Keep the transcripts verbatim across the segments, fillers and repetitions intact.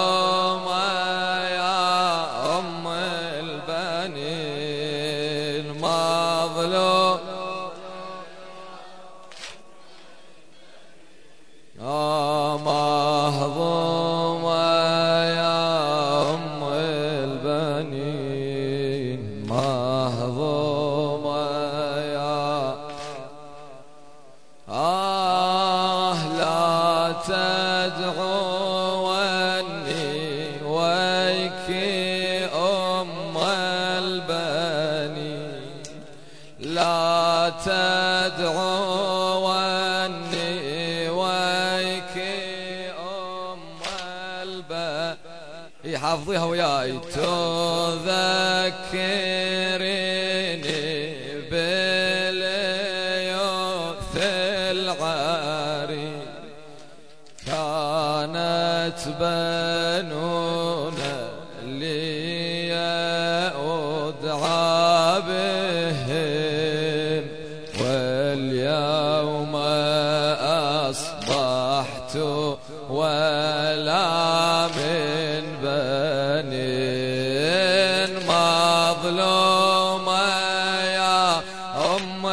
يا أم البنين مظلوم آه مهضومة يا أم البنين مهضومة يا آه لا تدعوني ويكي أم البنين لا تدعوني ويكي أم البنين حافظيها وياي تذكريني باليوث العري كانت بنونا لي أدعى بهم واليوم أصبحت ولا من بنين مظلومة يا أم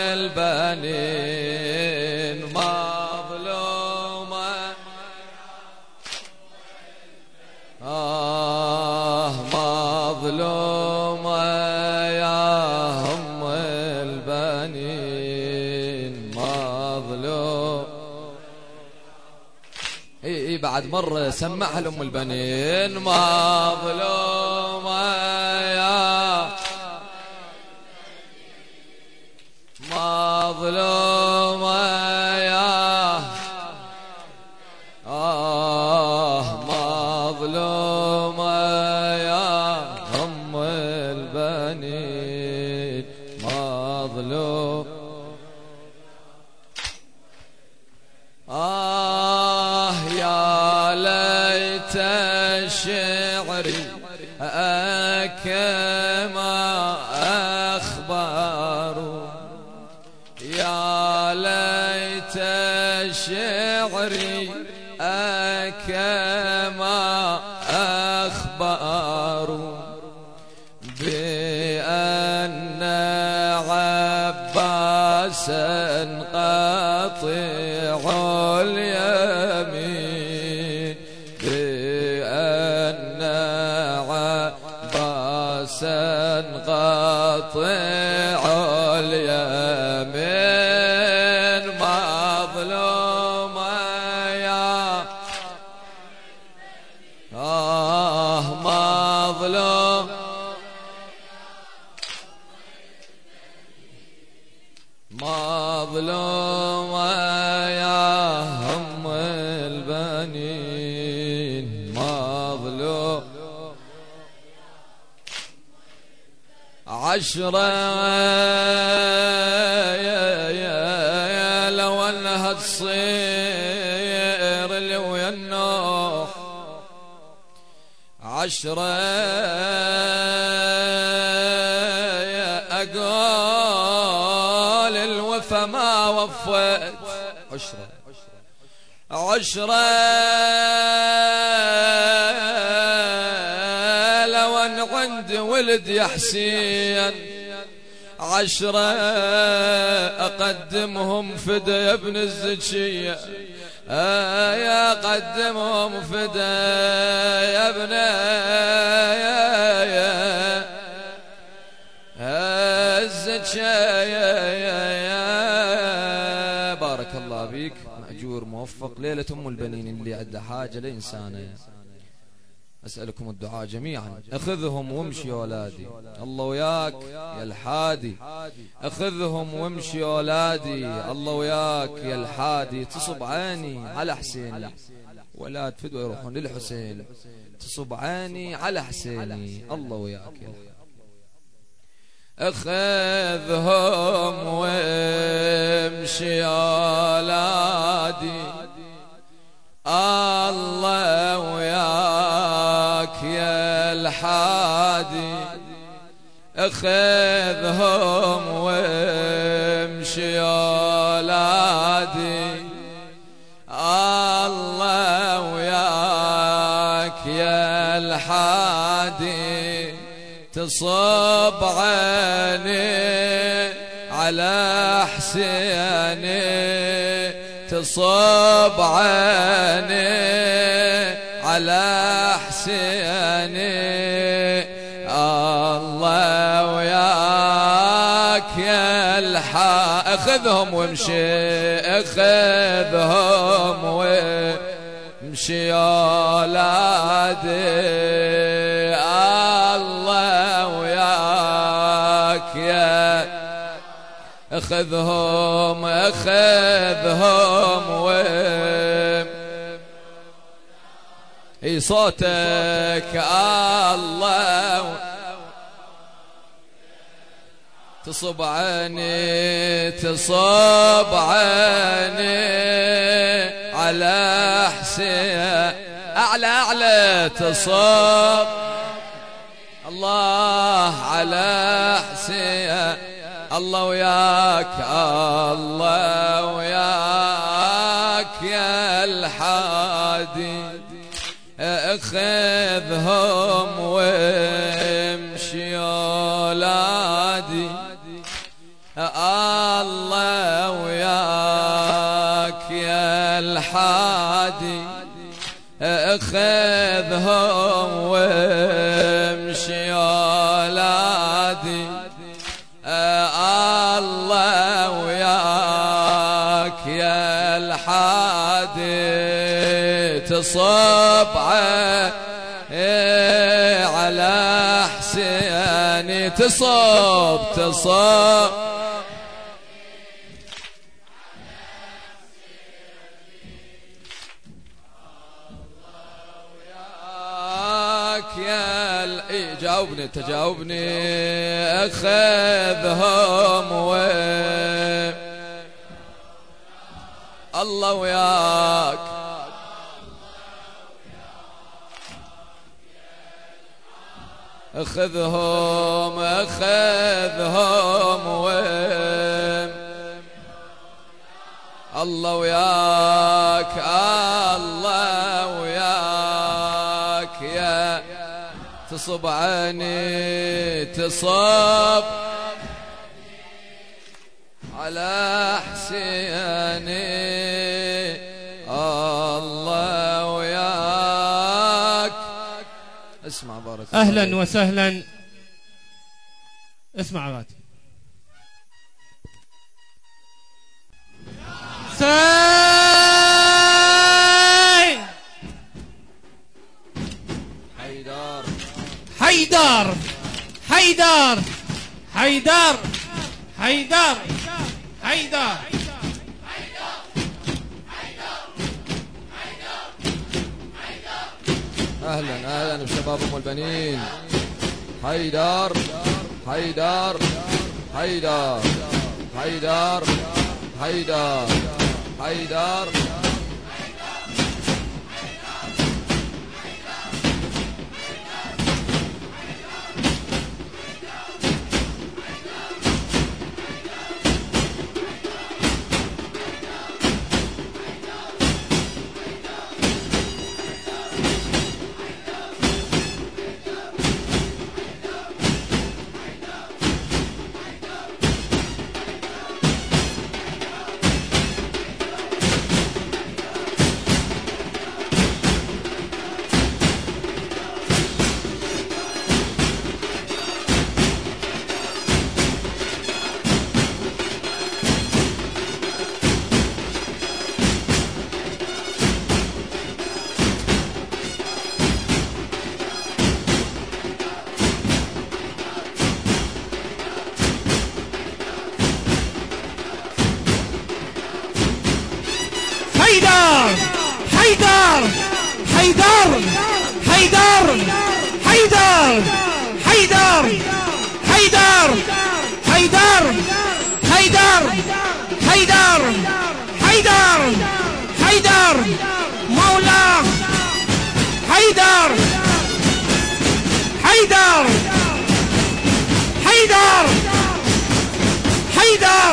البنين مظلومة آه مظلومة يا أم البنين مظلوم اي اي بعد مرة سمعها لأم البنين مظلومة يا مظلومة يا آه مظلومة يا أم البنين مظلوم آه يا ليت شعري كما أخبار يا ليت شعري كما أخبار بأن عباسا قاطع اليمين بأن عباسا قاطع اليمين مظلومة يا آه مظلوم مظلومة يا أم البنين مظلوم عشرة يا يا لو أنها تصير لي ويا النوح عشرة يا أقول الوفا ما وفيت عشرة عشرة لو أن عندي ولد يا حسين عشرة أقدمهم فدا يا ابن الزكية آه يا قدمهم فدا يا ابن يا يا الزكية يا يا بارك الله بيك مأجور موفق ليلة أم البنين اللي عنده حاجة لإنسانة أسألكم الدعاء جميعا أخذهم وامشي يا أولادي الله وياك يا الحادي أخذهم وامشي يا أولادي الله وياك يا الحادي تصب عيني على حسيني ولاد فدوى يروحون للحسين تصب عيني على حسيني الله وياك يا الحادي أخذهم وامشي يا أولادي الله وياك يا الحادي أخذهم وامشي يا أولادي الله وياك يا الحادي تصب عيني على حسيني تصب عيني على حسيني الله وياك يا الحا اخذهم وامشي اخذهم وامشي يا ولادي الله وياك يا اخذهم اخذهم وامشي اي صوتك الله تصب عيني تصب عيني على حسين اعلى اعلى تصب الله على حسين الله وياك الله وياك يا الحادي اخذهم وامشي يا ولادي الله وياك يا الحادي اخذهم وامشي يا ولادي الله وياك يا الحادي تصب على حسيني تصب تصب يا اي جاوبني تجاوبني اخذهم و الله وياك اخذهم اخذهم و الله وياك الله وياك يا تصب عيني تصب على حسيني الله وياك. اسمع بارك الله. اهلا وسهلا. اسمع غاتي. ساي حيدر حيدر حيدر حيدر حيدر حيدر اهلا اهلا بشبابهم والبنين. حيدر حيدر حيدر حيدر حيدر حيدر حيدر حيدر حيدر حيدر حيدر حيدر حيدر حيدر حيدر حيدر حيدر مولاه حيدر حيدر حيدر حيدر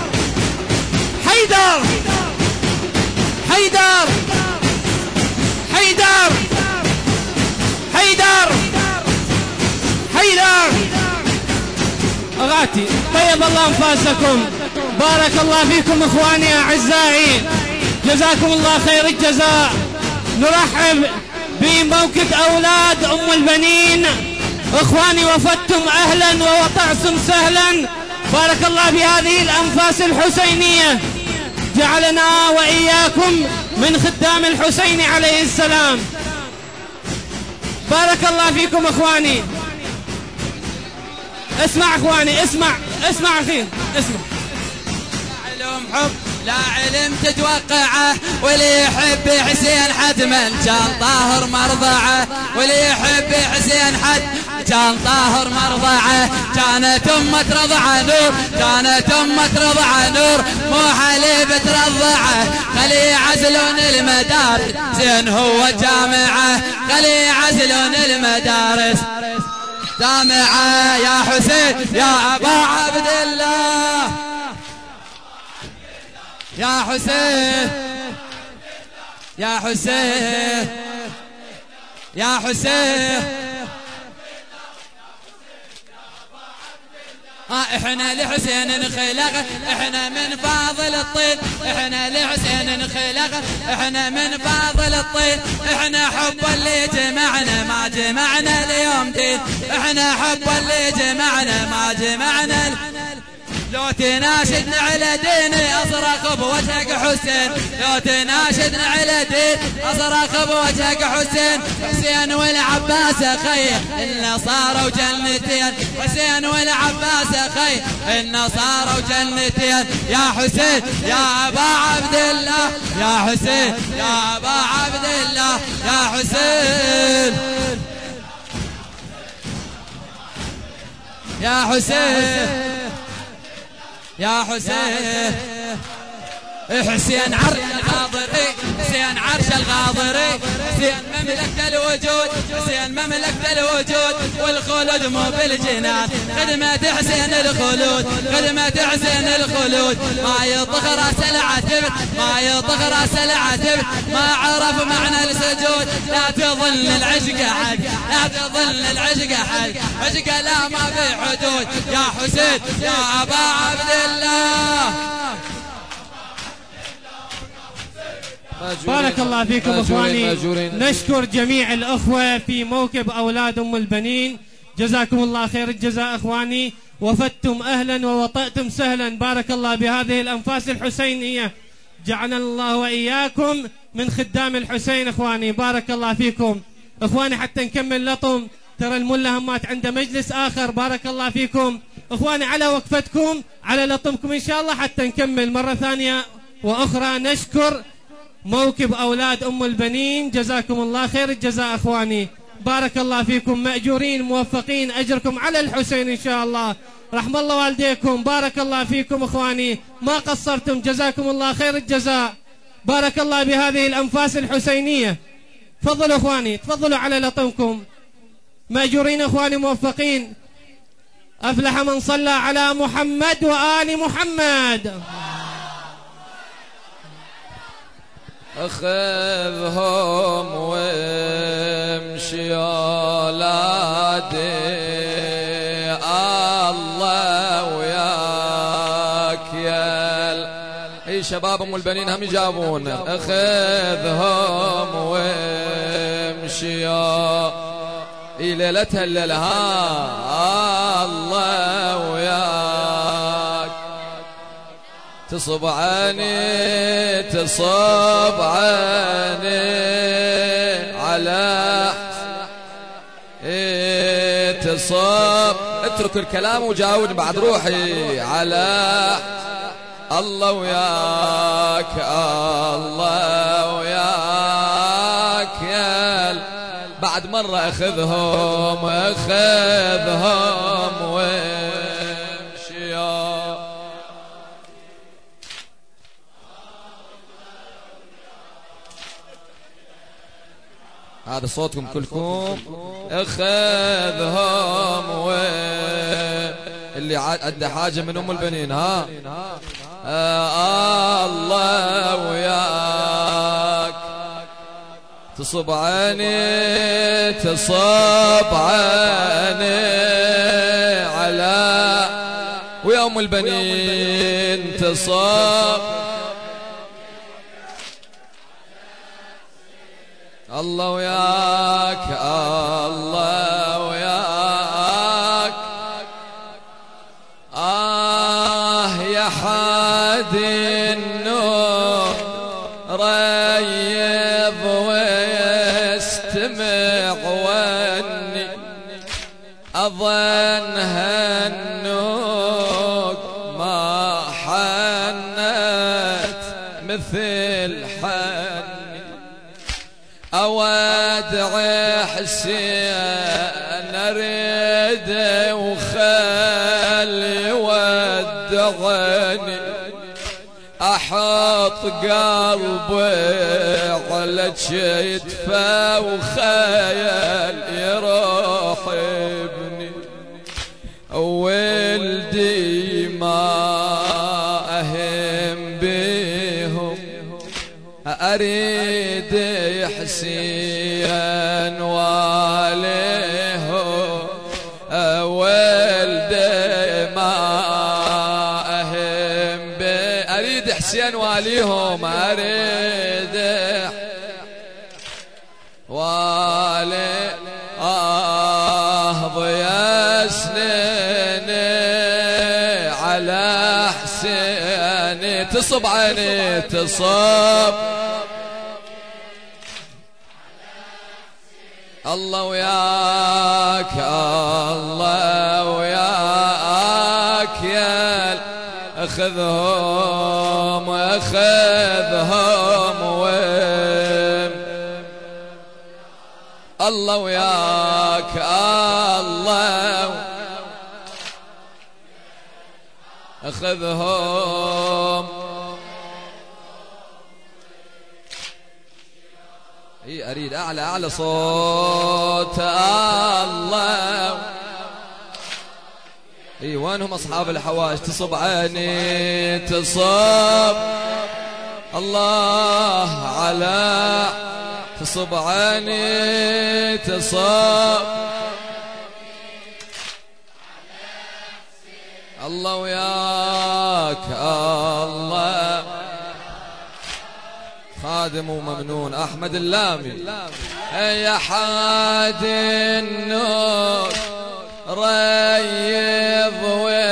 حيدر حيدر حيدر بغاتي. طيب الله أنفاسكم، بارك الله فيكم إخواني أعزائي، جزاكم الله خير الجزاء. نرحب بموكب أولاد أم البنين. إخواني وفدتم أهلا ووطعتم سهلا، بارك الله بهذه الأنفاس الحسينية، جعلنا وإياكم من خدام الحسين عليه السلام. بارك الله فيكم إخواني. اسمع إخواني، اسمع اسمع أخي، اسمع. علوم حب لا علم تتوقعه، واللي يحب حسين حتما كان طاهر مرضعه، واللي يحب حسين حد كان طاهر مرضعه. كانت أمة رضعه نور، كانت أمة رضعه نور، مو حليب ترضعه. خلي يعزلون المدارس زين هو جامعه، خلي يعزلون المدارس جامعه. يا حسين يا أبا عبد الله، يا حسين يا حسين يا حسين. آه احنا لحسين نخلق، احنا من فاضل الطين، احنا لحسين نخلق، احنا من فاضل الطين. احنا حب اللي جمعنا ما جمعنا اليوم دين، احنا حب اللي جمعنا ما جمعنا. لو تناشدنا على ديني أصرخ بوجهك حسين، لو تناشدنا على دين أصرخ بوجهك حسين. حسين والعباس أخي إن صاروا جنتين، حسين والعباس أخي إن صاروا جنتين. يا حسين يا أبا عبد الله، يا حسين يا أبا عبد الله، يا حسين يا حسين يا حسين. حسين عرش الغاضري، حسين عرش الغاضري، حسين مملكة الوجود، حسين مملكة الوجود، والخلود مو بالجنان. خدمة حسين الخلود، خدمة حسين الخلود. ما يطخ راس العتب، ما يطخ راس العتب، ما عرف معنى السجود. لا تظن العشق حق، لا تظن العشق حق، عشق لا ما في حدود. يا حسين يا أبا عبد الله. بارك الله فيكم إخواني. نشكر جميع الأخوة في موكب أولاد أم البنين، جزاكم الله خير الجزاء إخواني. وفدتم أهلا ووطأتم سهلا، بارك الله بهذه الأنفاس الحسينية، جعلنا الله وإياكم من خدام الحسين إخواني. بارك الله فيكم إخواني. حتى نكمل لطم، ترى الملا همات عنده مجلس آخر. بارك الله فيكم إخواني على وقفتكم، على لطمكم إن شاء الله، حتى نكمل مرة ثانية وأخرى. نشكر موكب أولاد أم البنين، جزاكم الله خير الجزاء إخواني. بارك الله فيكم، مأجورين موفقين، أجركم على الحسين إن شاء الله. رحم الله والديكم، بارك الله فيكم إخواني، ما قصرتم، جزاكم الله خير الجزاء. بارك الله بهذه الأنفاس الحسينية. تفضلوا إخواني، تفضلوا على لطمكم. مأجورين إخواني موفقين. أفلح من صلى على محمد وآل محمد. أخذهم وامشي يا ولادي، الله وياك يا اي شباب ام البنين هم يجابون. أخذهم وامشي يا اي ليلتها الليلها، الله وياك. تصب عيني تصب عيني على إيه تصب. اترك الكلام وجاوب بعد روحي على الله وياك، الله وياك يا. بعد مرة أخذهم أخذهم وامشي يا. هذا صوتكم كلكم. اخذهم و اللي عنده حاجة من ام البنين. ها آه الله وياك. تصب عيني تصب عيني على ويوم البنين تصاب الله وياك الله وياك آه يا حادي النور ريض ويستمع واني أظن هالنوق ما حنت مثل حني أودع حسين أريد وخلي ودعني أحط قلبي على كتفه وخيال يروح ابني ولدي ما أهم بيهم أريد حسين واليه ولدي ما أهم بي أريد حسين واليهم أريد والي آه ضيا سنيني على حسيني تصب عيني تصب الله وياك الله وياك يا اخذهم اخذهم وين الله وياك الله اخذهم اي اريد اعلى اعلى صوت الله اي وينهم اصحاب الحواج تصب عيني تصب الله على تصب عيني تصب الله وياك الله خادم وممنون أحمد اللامي يا حاد النور ريض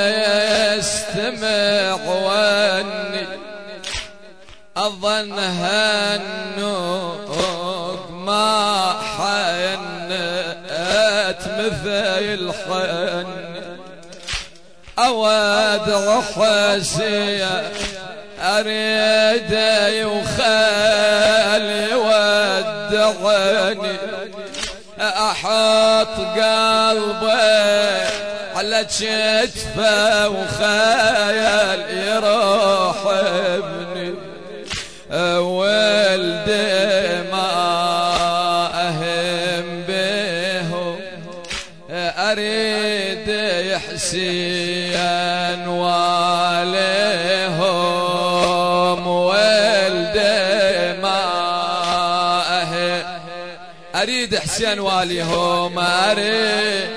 ويستمع واني أظن هالنوق ما حنت مثل حني أودع حسين أريد يخلي ودعني أحط قلبي على كتفه وخيال يروح ابني ولدي ما أهم بهم أريد حسين واليهم ولدي ما أهم أريد حسين واليهم أريد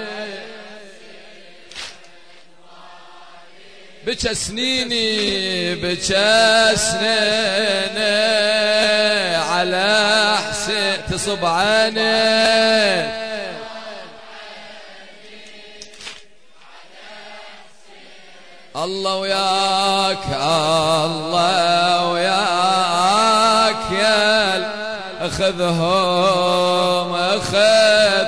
بكى سنيني بكى سنيني على حسين تصب عيني الله وياك الله وياك يا اخذهم اخذ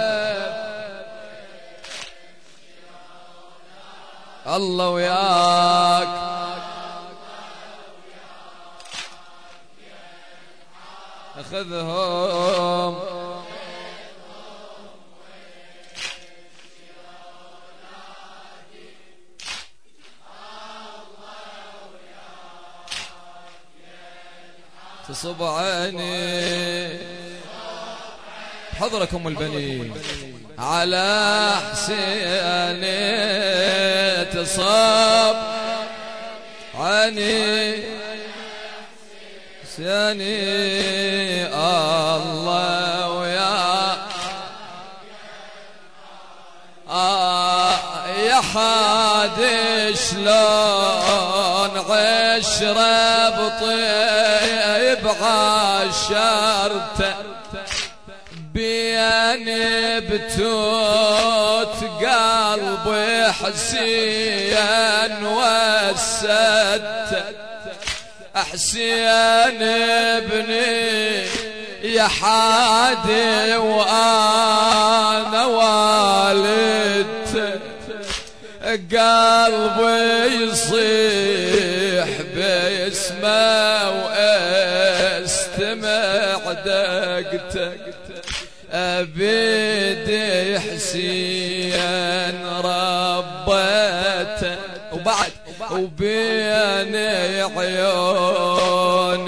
الله وياك اخذهم تصب عيني حضركم البنين على حسيني تصب عيني حسيني الله ويا آه يا حادي شلون عشرة بطيب عاشرته بين بتوت قلبي حسين وسدته حسين ابني يا حادي وانا والدته قلبي يصيح باسمه واستمع دقته أبيدي حسين ربته وبعد وبين عيون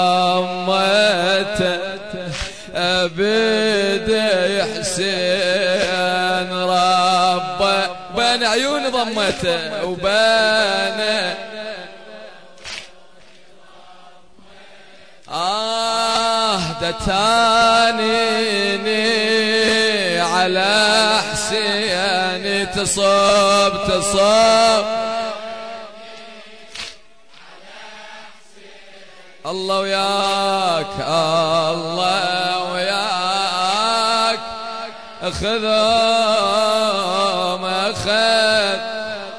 ضمته أبيدي حسين ربته بين عيون ضمته وبين آه دتانيني على حسين تصب تصب الله وياك الله وياك اخذهم اخذ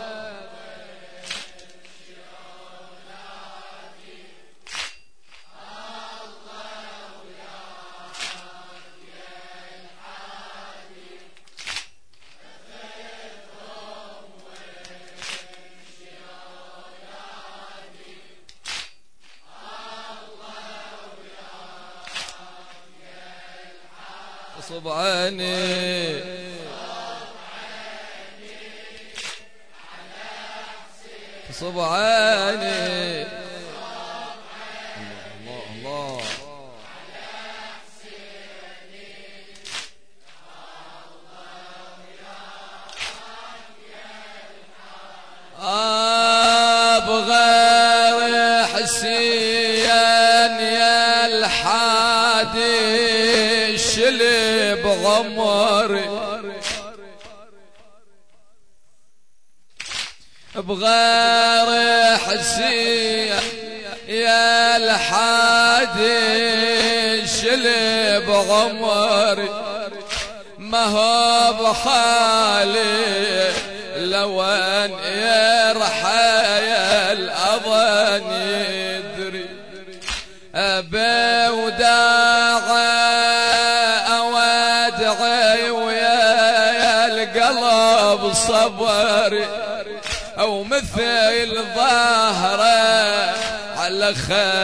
صب عيني صب عيني الله الله أبغى حسين يا الحادي شلي بعمري بغير حسين يا الحادي شلي بعمري ما هو بخالي لو ان يرحل اظن يدري ابي وداعي اودعي ويا القلب صبري او مثل ظهره على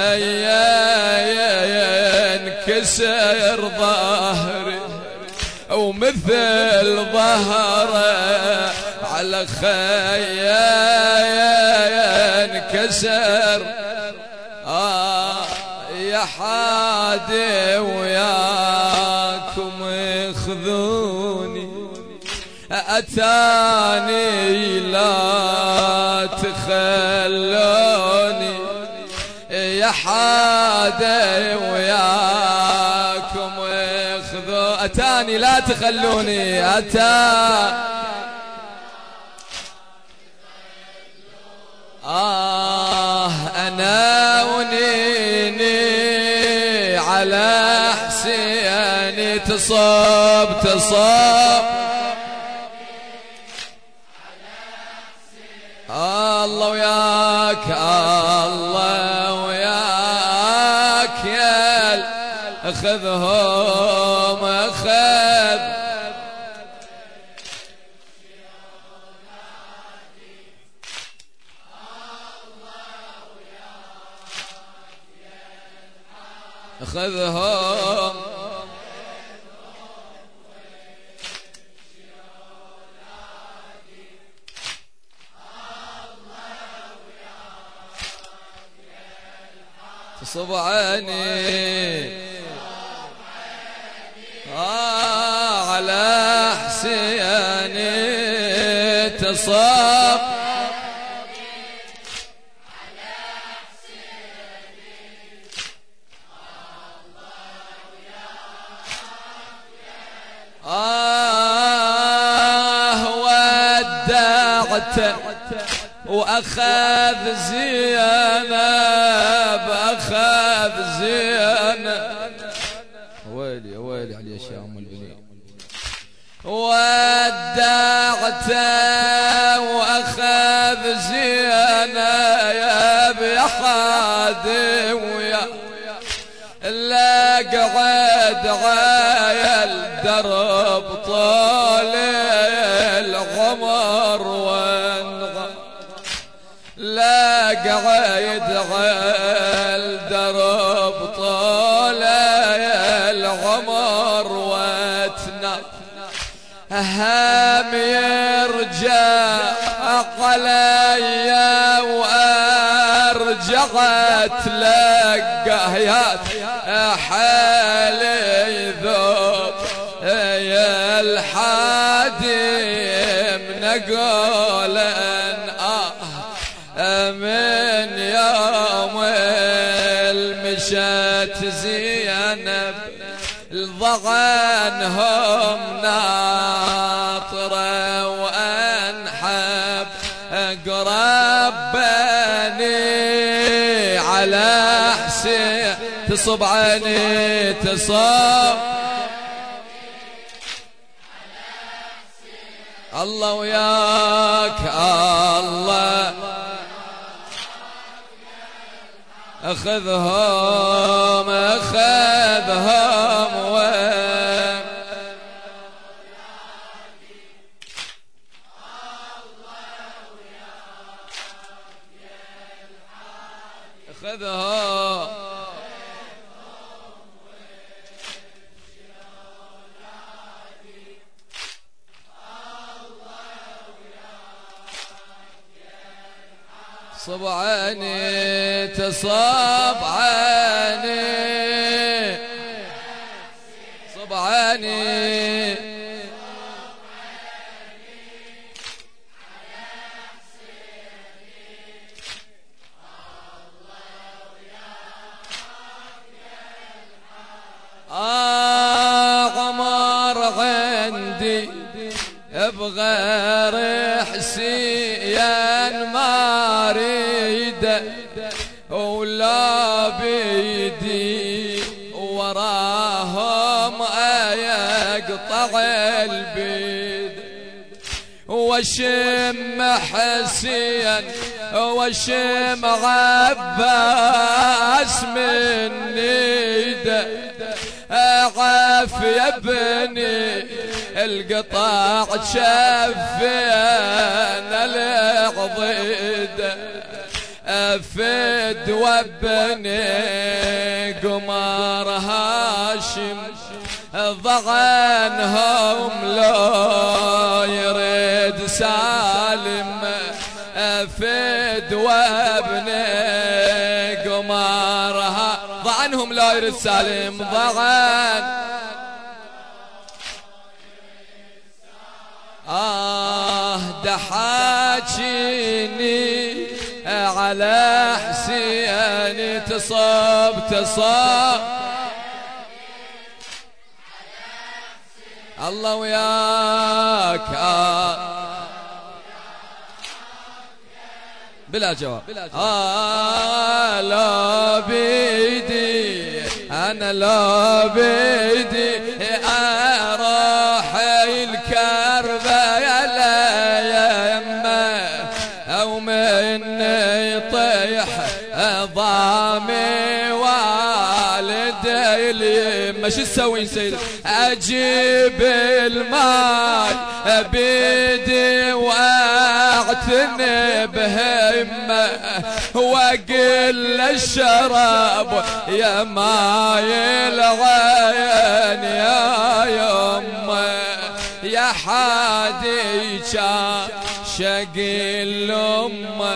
خيين كسر ظهري او مثل ظهره على خيين كسر آه يا حادي وياكم اخذوني أتاني لا تخلوني يا حادي وياكم اخذوا أتاني لا تخلوني أتاني آه أنا ونيني على حسيني تصب تصب الله وياك الله وياك يا اخذهم اخذ اخذهم تصب عيني آه على حسيني تصب آه ودع ودعته وأخذ زينب أخذ زينب. ويلي ويلي عليك يا أم البنين. ودعته وأخذ زينب يا خادم ويا لا قعد عايل درب طول العمر وانغى لا قعد عايل درب طول العمر واتنا هم يرجع علي وارجعت لقاه يا حالي ذوق يا الحادم نقول ان اه من يوم المشات زينب ضغانهم ناطرة وأنحب قرب بني على حسين تصب عيني تصب الله وياك الله أخذهم أخذهم و أخذهم صب عيني تصب عيني صب عيني آه غمر عندي بغير حسين ما اريد ولا بيدي وراهم ايقطع البيد وشم حسين وشم عباس من نيده عاف يا ابني القطاع شفينا العضيد افد وابني قمر هاشم ضغنهم لو يريد سالم افد وابني قمر ضعنهم لا يريد سالم ضغن آه دحاجيني على حسين تصاب تصاب الله وياك آه بلا جواب آه لا بيدي أنا لا بيدي أروح الكربة يا يمه أو مني طيح ضامي والدي اليمه شو تسوين سيدي أجيب الماي بيدي واعتني بهمه واقل الشراب يا ماي العين يا يمه يا حادي شقي الأمة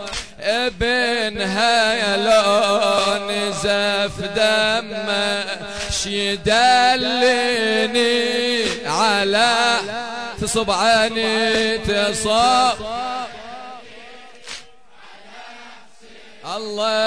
ابنها لون زف دمه شيدلني على تصب عيني تصب الله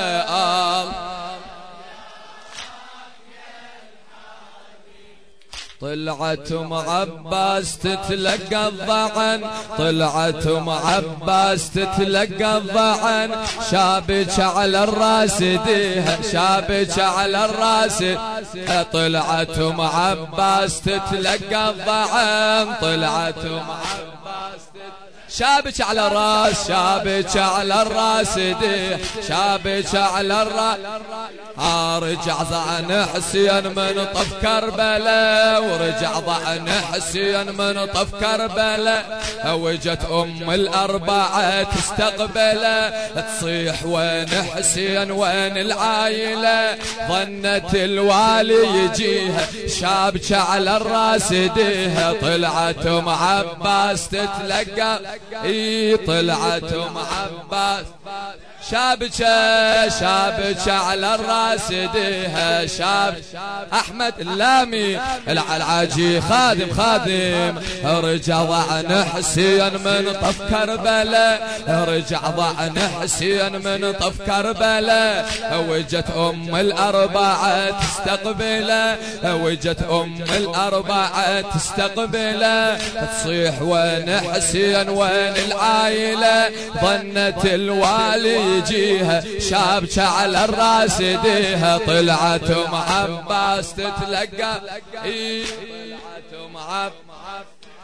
الله طلعت ام عباس تتلقى الضعن، طلعت ام عباس تتلقى الضعن، شابك على الراس ديها، شابك على الراس. طلعت ام عباس تتلقى الضعن، طلعت ام عباس شابك على الراس، شابك على الراس ديه، شابك على الراس. رجع ضعن حسين من طف كربلاء، ورجع ضعن حسين من طف كربلاء. وجت ام الاربعه تستقبله، تصيح وين حسين وين العايله. ظنت الوالي يجيها، شابك على الراس ديها. طلعت ام عباس تتلقى، اي طلعت ام عباس شابكة شابكة على الراس ديها، شاب احمد اللامي العلاجي خادم خادم. رجع ضعن حسين من طف كربلاء، رجع ضعن حسين من طف كربلاء. وجت ام الاربعه تستقبله، وجت ام الاربعه تستقبله. تصيح وين حسين وين العايله. ظنت الوالي يجيها، شابكة على الراس ديها. طلعت ام عباس تتلقى، طلعت ام عباس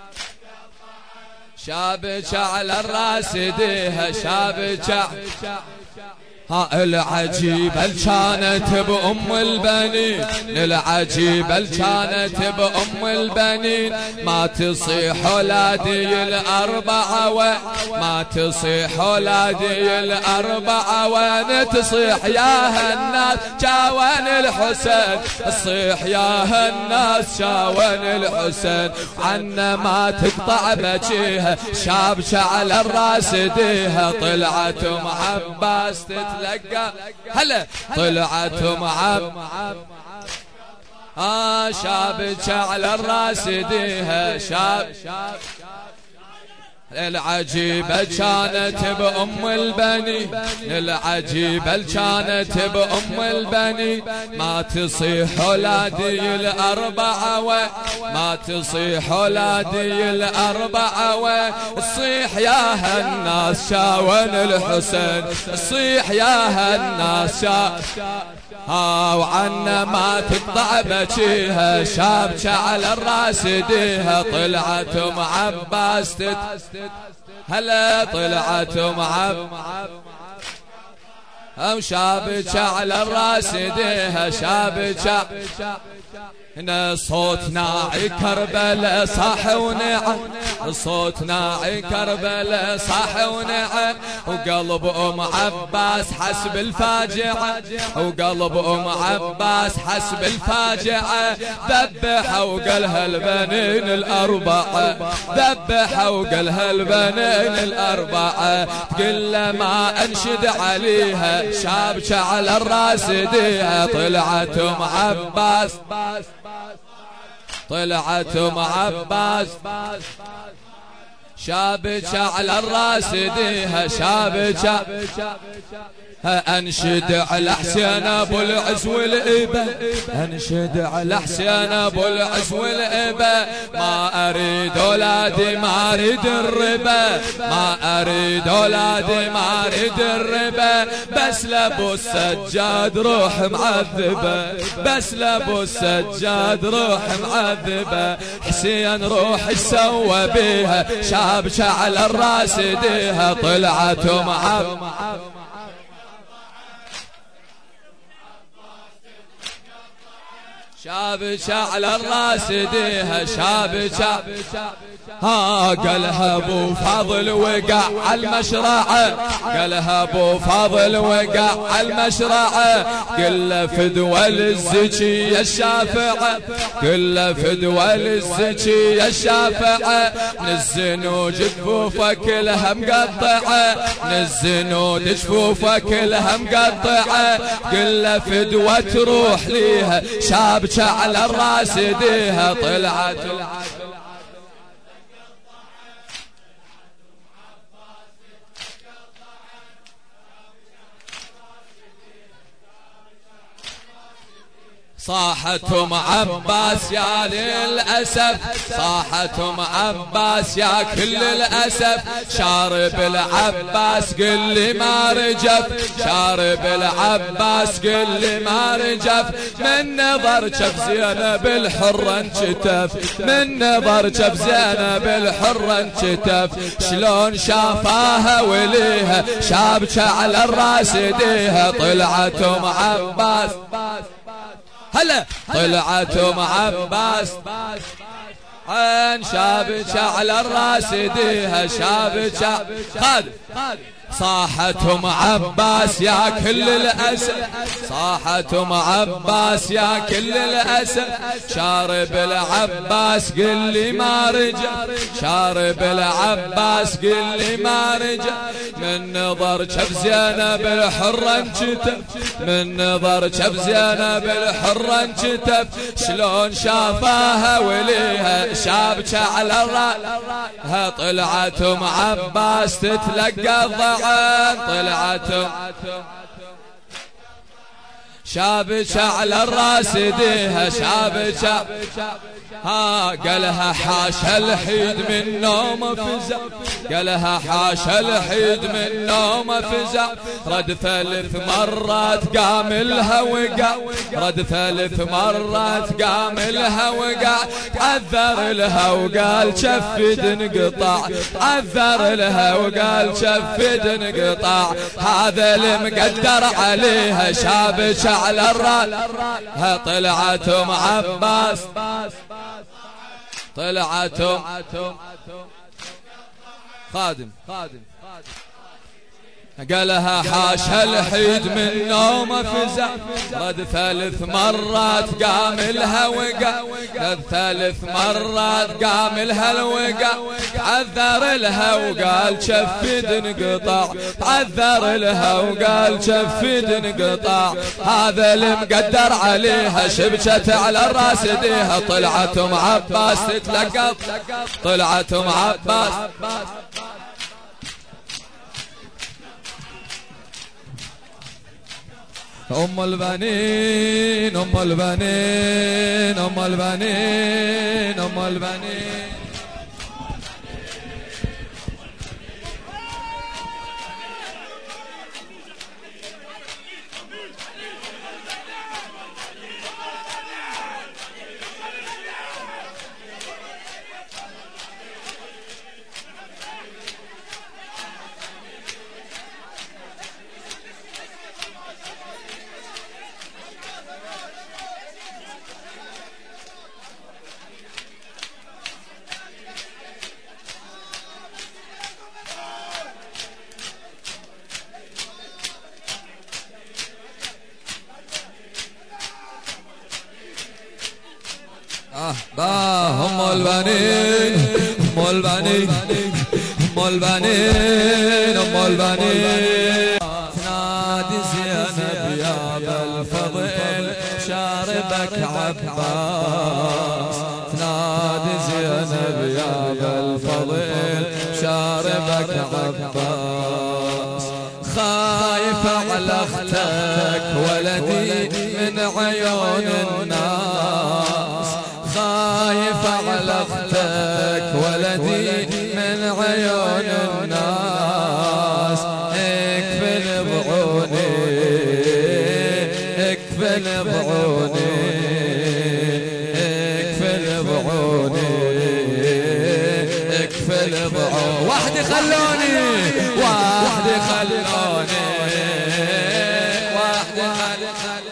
شابكة على الراس ديها، شابكة. ها العجيبة اللي كانت بأم البنين، العجيبة اللي كانت بأم البنين. ما تصيح ولادي الأربعة وما تصيح ولادي الأربعة وين تصيح يا هالناس شاوان الحسين. تصيح يا هالناس شاوان الحسين. عنا ما تقطع بجيها، شابكة على الراس ديها. طلعت ام عباس تتلقى، هلا طلعت ام عباس آه شابكة على الراس ديها، شاب. العجيبة كانت بأم البنين، العجيبة كانت بأم البنين. ما تصيح ولادي الأربعة وما تصيح ولادي الأربعة وتصيح يا هالناس شاون الحسين. تصيح يا هالناس شا ها وعنا ما تقطع بجيها، شابكة على الراس ديها. طلعت ام عباس تت هلا طلعت ام عباس او شابكة على الراس ديها، شابكة. هنا صوت ناعي كربلاء صاح ونعى، صوت ناعي كربلاء صاح ونعى. وقلب ام عباس حسب الفاجعة، وقلب ام عباس حسب الفاجعة. ذبح وقالها البنين الأربعة، ذبح وقالها البنين الأربعة. تقول ما انشد عليها، شابكة على الراس ديها. طلعت ام عباس، طلعت ام عباس شابكة على الراس ديها، شابكة. انشد على حسين ابو العز والابه، انشد على حسين ابو العز والابه. ما اريد اولادي ما اريد الربا، ما اريد اولادي ما اريد الربا. بس لابو السجاد روح معذبه، بس لابو السجاد روح معذبه. حسين روح ايش سوى بيها، شابكة على الراس ديها. طلعت ام عباس شابكة على الراس ديها، شابكة. ها قالها ابو فاضل وقع على المشرعة، قالها ابو فاضل وقع على المشرعة. كله فدوى للزكي الشافعة، كله فدوى للزكي الشافعة. من الزنوج جفوفه كلها مقطعة، من الزنوج جفوفه كلها مقطعة. كله فدوى تروح ليها، شابكة على الراس ديها. طلعت صاحتهم عباس يا للأسف، صاحتهم عباس يا كل الأسف، شارب العباس قل لي ما رجف، شارب العباس قل لي ما رجف، من نظر شف زينب الحرة انشتف، من نظر شف زينب الحرة انشتف، شلون شافاها وليها شابكة على الراس يديها، طلعتهم عباس هلا طلعتهم عباس عين شابكة على الراس يديها شابكة خادم، صاحتهم عباس يا كل الأسف، صاحتهم عباس يا كل الأسف، شارب العباس قل لي ما رجع، شارب العباس قل لي ما رجع، من نظر شف زينب الحرة انشتف، من نظر شف زينب الحرة انشتف، شلون شافاها وليها شابكة على الراس، طلعتهم عباس تتلقى الضعف، طلعتهم شابكة على الراس يديها شابكة، ها قالها حاشا الحيد من نوم فزع، قالها حاشا الحيد من نوم فزع، رد ثلاث مرات قام لها وقع، رد ثلاث مرات قام لها وقع، عذر لها وقال شفد انقطع، عذر لها وقال شفد انقطع، هذا المقدر عليها شابكة على الراس، طلعتهم عباس طلعتهم خادم قالها حاشا الحيد من نوم فزع، رد ثالث مرات قام لها وقع، رد ثالث مرات قام لها الوقع، عذر لها وقال شفد انقطع، عذر لها وقال شفد انقطع، هذا المقدر عليها شبكة على الراس يديها، طلعتهم عباس تتلقط، طلعتهم عباس أم البنين أم البنين أم البنين أم البنين هم البنين هم البنين هم البنين هم البنين، نادي زينب يا بالفضل شاربك عباس، نادي زينب يا بالفضل شاربك عباس، خايف على اختك ولدي من عيون الناس، خايف على اختك ولدي من عيون الناس، اكفل بعوني اكفل بعوني اكفل بعوني اكفل بعوني، وحدي خلوني وحدي خلوني وحدي خلوني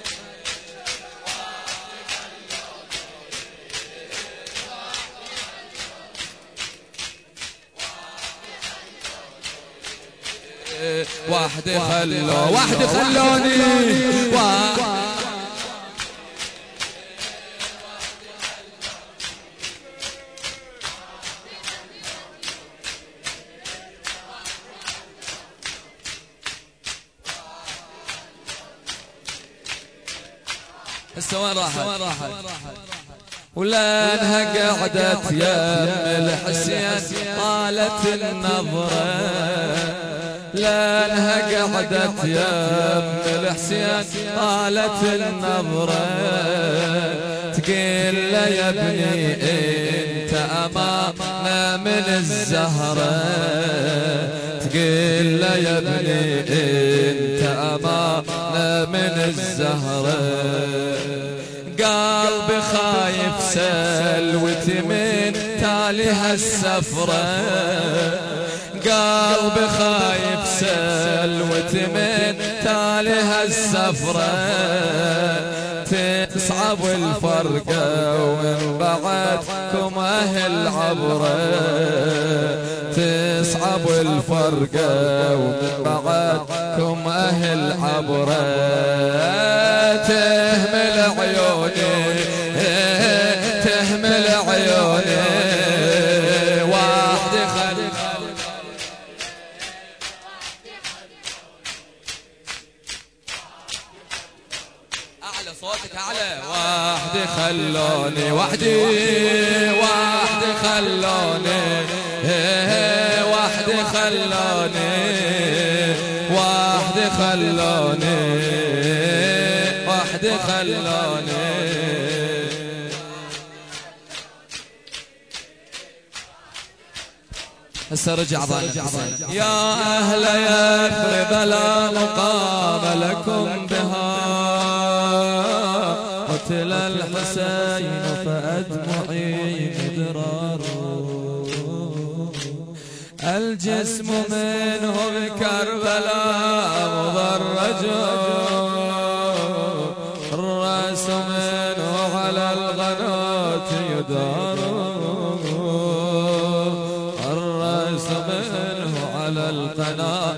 وحدي خلوني وحدي خلوني هسه وين راحت ولانها قعدت يم الحسين طالت النظرة، لانها قعدت يا ابن الحسين طالت النظرة تقول له يا ابني انت امامنا من الزهرة تقول له يا ابني انت امامنا من الزهرة قلبي خايف سلوتي من تاليها السفرة قلبي خايف سلوتي من تاليها السفرة تصعب الفرقة ومن بعدكم أهل عبرة تصعب الفرقة ومن بعدكم أهل عبرة تهمل عيوني تهمل عيوني واحد خل أعلى صوتك أعلى واحد خلوني وحدي واحد خلوني واحد خلوني واحد خلوني واحد خلوني هسه رجع ضال يا أهل يثرب لا مقام لكم بها قتل الحسين فأدمعي مدرار الجسم منه بكربلاء مضرج الرأس منه على الغنات يدار الرأس منه على القناة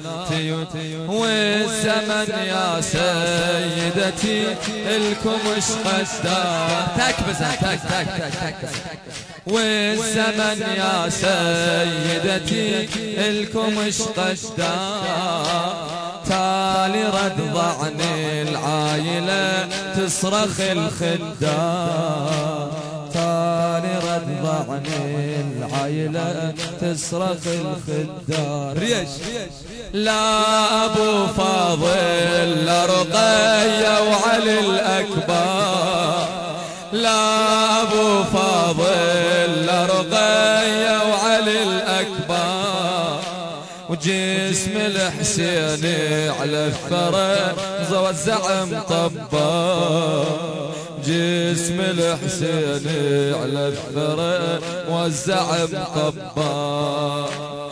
والزمن يا سيدتي الكمش قدار تكبزة تك تك تك تك والزمن يا سيدتي الكمش قدار تالي رد ضعن العايلة تصرخ الخدار تالي رد ضعن العايلة تصرخ الخدار ريش لا أبو فاضل لا رقية وعلي الأكبر لا أبو فاضل لا رقية وعلي الأكبر وجسم الحسين على الثرى وزع مطبر جسم الحسين على الثرى وزع مطبر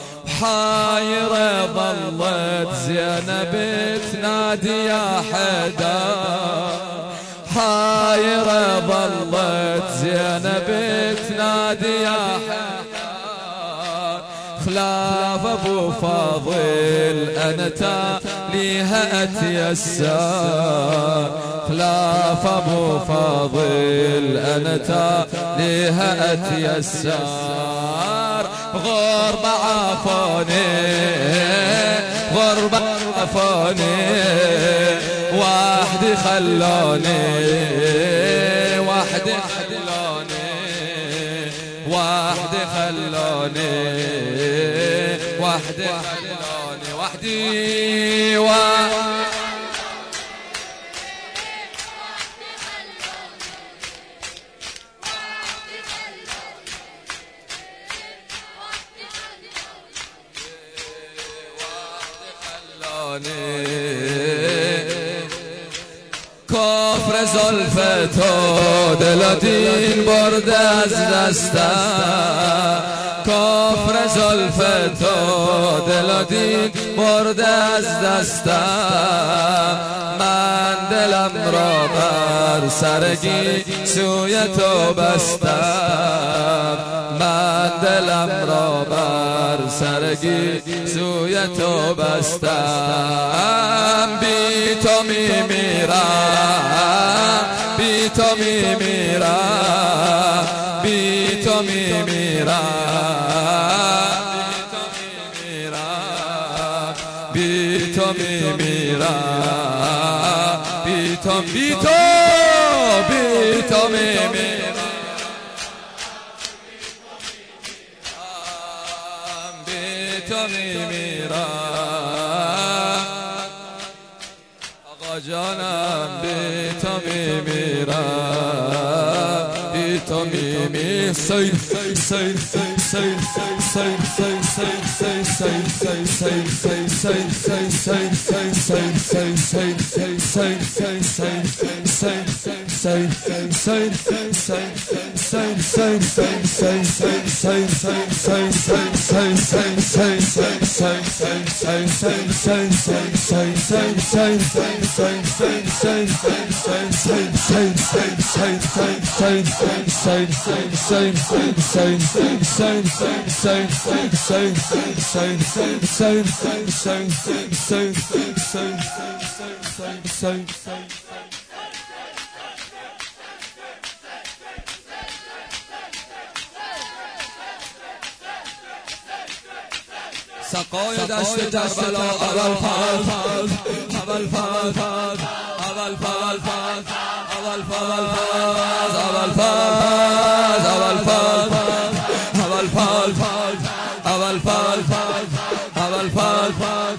حايرة ظلت زينب تنادي يا حدا حايرة ظلت زينب تنادي يا حدا خلاف ابو فاضل انا تاليها اتيسر خلاف ابو فاضل انا تاليها اتيسر غربة عافوني غربة عافوني وحدي خلوني وحدي خلوني وحدي خلوني وحدي خلوني وحدي وحدي كفر زلفتو دلدین برد از دستم کفر زلفتو دلدین برد از دستم من دلم را بر سرگی سوی تو بستم من دلم را بر سرگی سوی تو بستم بی تو می میرم بی تو می میرم بی تو می میرم بی تو می میرم بی تو بی تو بی تو می میرم بی تو می میرم جانم بی تو میمیرم، بی تو میمیرم. سید سید سید سید سید سید سید سید سید سید سید سید سید سید سید سید سقای دشت کربلا اول فال فال اول فال فال اول فال فال اول فال فال اول فال اول فال اول فال فال اول فال فال اول فال فال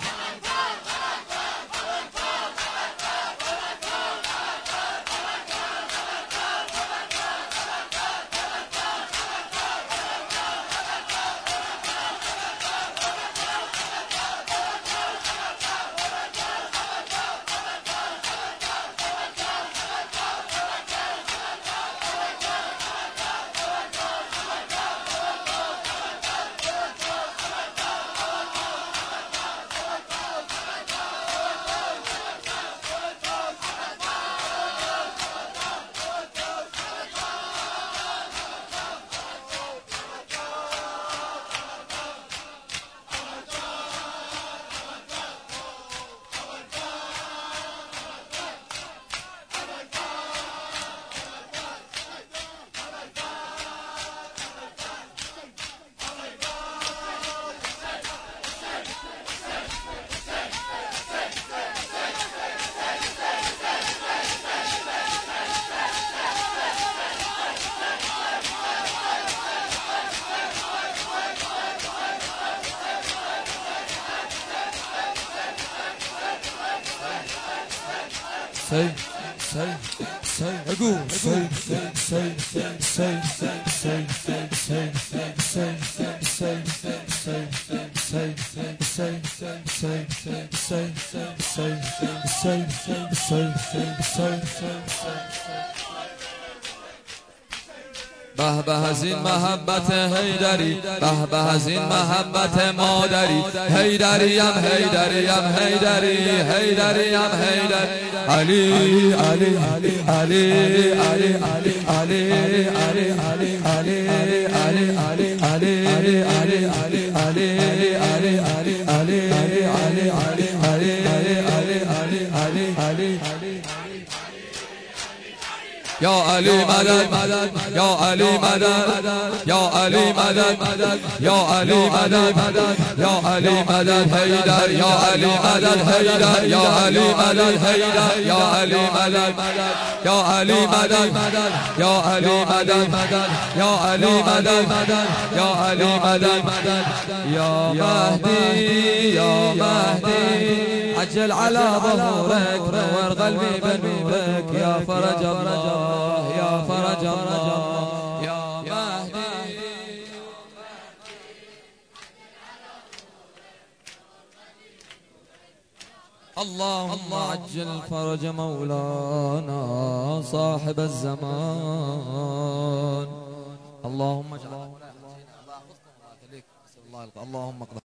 Say, say, say, go. Say, say, say, say, say, say, say, say, say, say, say, say, say, say, به به از این محبت حیدری، به به از این محبت مادری، حیدریم حیدریم حیدری حیدریم حیدری علی علی علی علی علی علی علی علی علی علی علی علی علی علی علی علی علی یا علی مدد یا علی مدد یا علی مدد یا علی مدد یا علی مدد حیدر یا علی مدد حیدر یا علی مدد حیدر یا علی مدد یا علی مدد یا علی مدد یا علی مدد یا علی مدد یا مهدی یا مهدی عجل على ظهورك نور قلبي بنورك يا فرج الله يا فرج الله يا مهدي اللهم عجل فرج مولانا صاحب الزمان اللهم اجعل اللهم